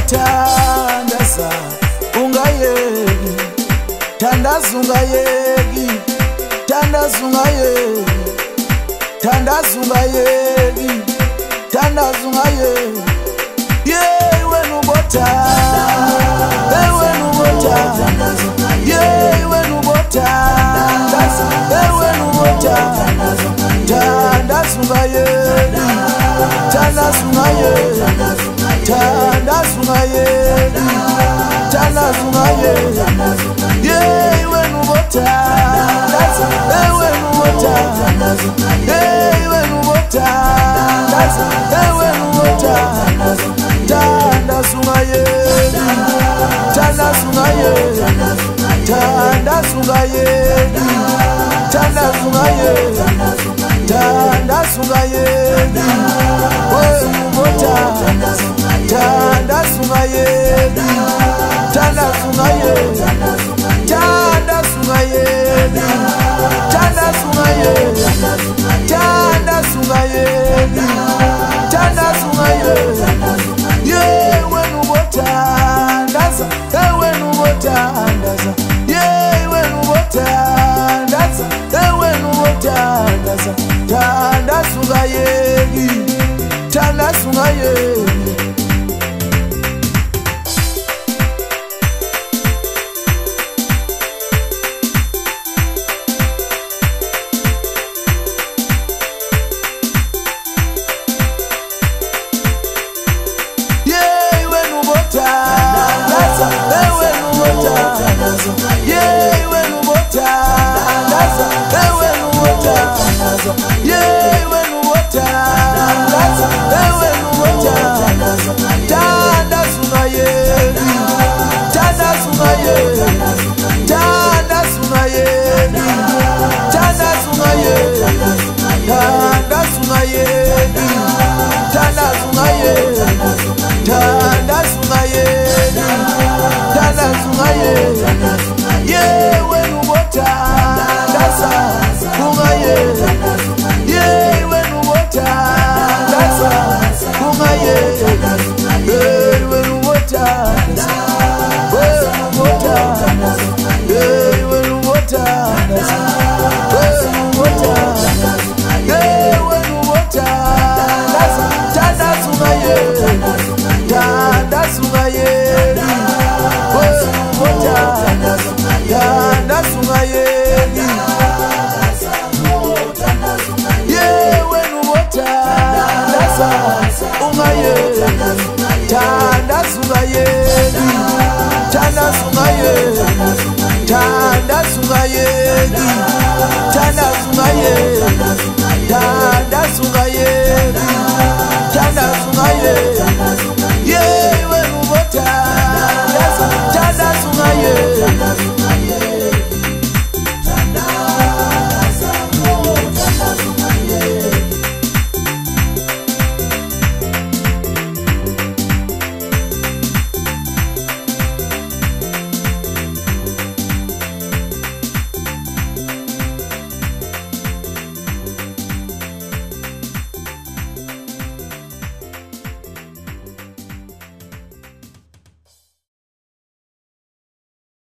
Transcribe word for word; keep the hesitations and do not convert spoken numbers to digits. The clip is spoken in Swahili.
tandaza ungayeki, tandaza ungayeki, tandaza ungayeki, tandaza ungayeki, tandaza ungayeki. Yeah, when you bota, hey when you bota, yeah when you bota, hey when you bota, tandaza ungayeki, tandaza ungayeki, tandaza ungayeki, tandaza ungayeki. Yeah, when you bota, hey when you bota, hey when you bota, hey when you bota. Tandaza ungayeki, tandaza ungayeki, tandaza ungayeki, tandaza ungayeki, tandaza ungayeki. When you bota, tandaza ungayeki, tandaza ungayeki, tandaza ungayeki, tandaza ungayeki, tandaza ungayeki, tandaza ungayeki. Yeah, when you tandaza, hey when you tandaza, yeah when you tandaza, hey when you tandaza, tandaza ungayeki, tandaza ungayeki. Yeah, when you water, that's hey when you water, yeah when you water, that's hey when you water, tandaza ungayeki, tandaza ungayeki, tandaza ungayeki, tandaza ungayeki, tandaza ungayeki, tandaza ungayeki, tandaza ungayeki, tandaza ungayeki. Yeah, when you water, that's ungayeki. Yeah, when you water, that's ungayeki. Yeah, when you water, when you water, yeah, when you water, when you water, yeah, when you water, that's tandaza ungayeki, tandaza ungayeki. When you water, tandaza ungayeki. Yeah, when you water, tandaza ungayeki, tandaza ungayeki, tandaza ungayeki, tandaza ungayeki, tandaza ungayeki, tandaza ungayeki, tandaza ungayeki.